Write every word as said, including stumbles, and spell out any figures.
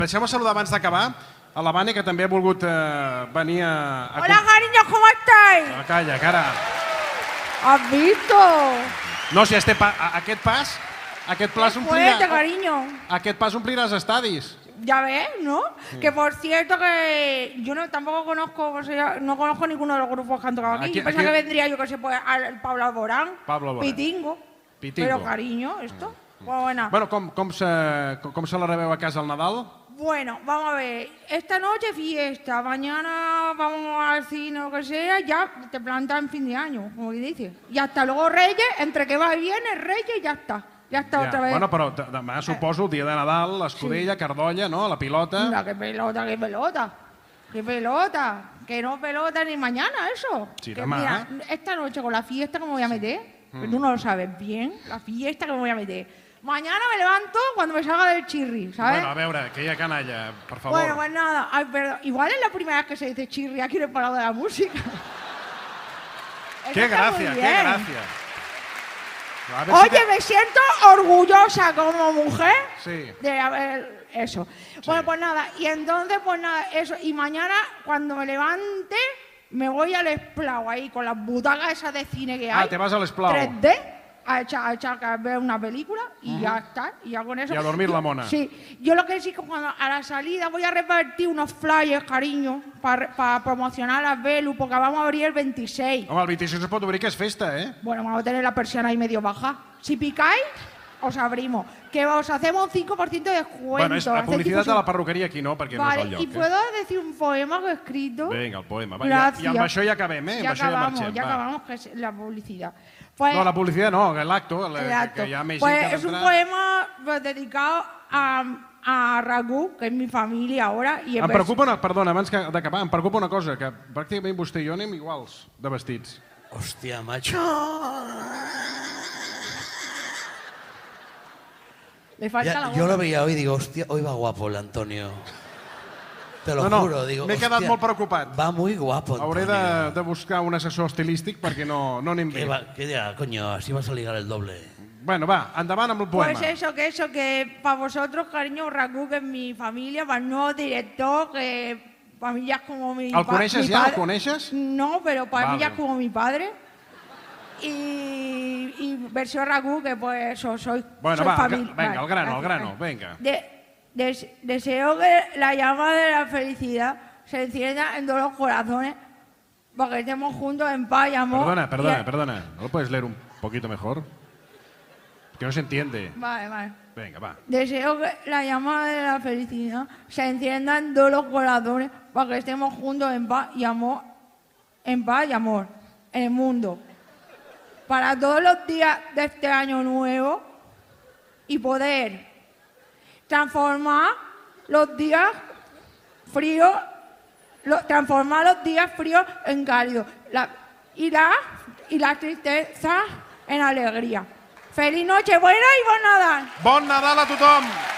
Deixeu-me saludar abans d'acabar a la Vane, que també ha volgut eh, venir a... a... Hola, cariños, ¿cómo estáis? Ah, calla, cara. ¿Has visto? No, si este pa... aquest pas... Aquest pas omplirà... Fuerte, cariño. Aquest pas omplirà els estadis. Ya ves, ¿no? Sí. Que por cierto que yo no, tampoco conozco, o sea, no conozco ninguno de los grupos que han tocado aquí. Aquí- Yo pensaba aquí- que vendría, yo que sé, pues, al Pablo Alborán, Pablo Alborán. Pitingo. Pitingo. Pero cariño, esto. Pues bueno. Bueno, com, com, se, com se la rebeu a casa al Nadal? Bueno, vamos a ver. Esta noche fiesta, mañana vamos al cine o lo que sea, ya te plantas en fin de año, como que dice. Y hasta luego Reyes, entre que va y viene, Reyes, ya está. Ya está Ja. otra vez. Bueno, però de- demà suposo el dia de Nadal, l'Escudella, Cardolla, no? La pilota. Mira, qué pelota, qué pelota. Qué pelota. Que no pelota ni mañana eso. Sí, Que demà, mira, esta noche con la fiesta que me voy a meter, que tú no lo sabes bien, la fiesta que me voy a meter. Mañana me levanto cuando me salga del chirri, ¿sabes? Bueno, a veure, que hi ha canalla, per favor. Bueno, pues nada, ay, perdón. Igual es la primera vez que se dice chirri aquí en el Palau de la Música. Eso Qué está muy gracia, qué bien. gracia. A ver si Oye, te- me siento orgullosa como mujer Sí. de haber eso. Bueno, pues nada, y entonces, pues nada, eso. Y mañana, cuando me levante, me voy al Esplau ahí con las butacas esas de cine que hay. Ah, te vas al Esplau. tres D, a echar, a echar a ver una película y ya está. Y ya con eso. Y a dormir Yo- la mona. Sí. Yo lo que sí que cuando a la salida voy a repartir unos flyers, cariño, para promocionar las Velu, porque vamos a abrir el veintiséis. Home, el vint-i-sis es pot obrir, que és festa, eh? Bueno, vamos a tener la persiana ahí medio baja. Si picáis, os abrimos. Que os hacemos un cinco por ciento de descuento. Bueno, és la Hacéis publicitat de difusión. la perruqueria aquí no, perquè no Vale, és el lloc. ¿y puedo decir un poema que he escrito? Eh? Vinga, el poema. Va, i, Gracias. I amb això ja acabem, eh? Ya amb això ja acabamos, marxem. ya va. acabamos, que es la publicidad. Pues, No, la publicitat no, l'acto, la- el acto. que hi ha més Pues gent que ha es un d'entrar. poema pues, dedicado a, a Ragu, que es mi familia ahora. Y en Em vers- preocupa una... Perdona, abans que- d'acabar, em preocupa una cosa, que pràcticament vostè i jo anem iguals de vestits. Hòstia, macho. Le falta la Ya, boca. yo lo veía hoy y digo, hostia, hoy va guapo el Antonio. Te lo No, no, juro, digo. m'he quedat hostia, molt preocupat. Va muy guapo, Hauré Antonio. de, de buscar un assessor estilístic perquè no, no anem Que bé. va, que ya, coño, así vas a ligar el doble. Bueno, va, endavant amb el poema. Pues eso, que eso, que para vosotros, cariño, Ragu, que es mi familia, para el nuevo director, que para mí ya es como mi El pa- coneixes mi ja? El padre. coneixes? No, pero para mí Vale. ya es como mi padre. Y, y versión Ragu, que pues eso, soy, Bueno, soy va, familia. venga, al grano, al gracias. grano, venga. De- des- deseo que la llama de la felicidad se encienda en todos los corazones para que estemos juntos en paz y amor. Perdona, perdona, Y- perdona. ¿No lo puedes leer un poquito mejor? Que no se entiende. Vale, vale. Venga, va. Deseo que la llama de la felicidad se encienda en todos los corazones para que estemos juntos en paz y amor, en paz y amor, en el mundo. Para todos los días de este año nuevo y poder transformar los días fríos, lo- transformar los días fríos en cálidos la, y, la, y la tristeza en alegría. Feliz noche buena y buen Nadal. Bon Nadal a tothom!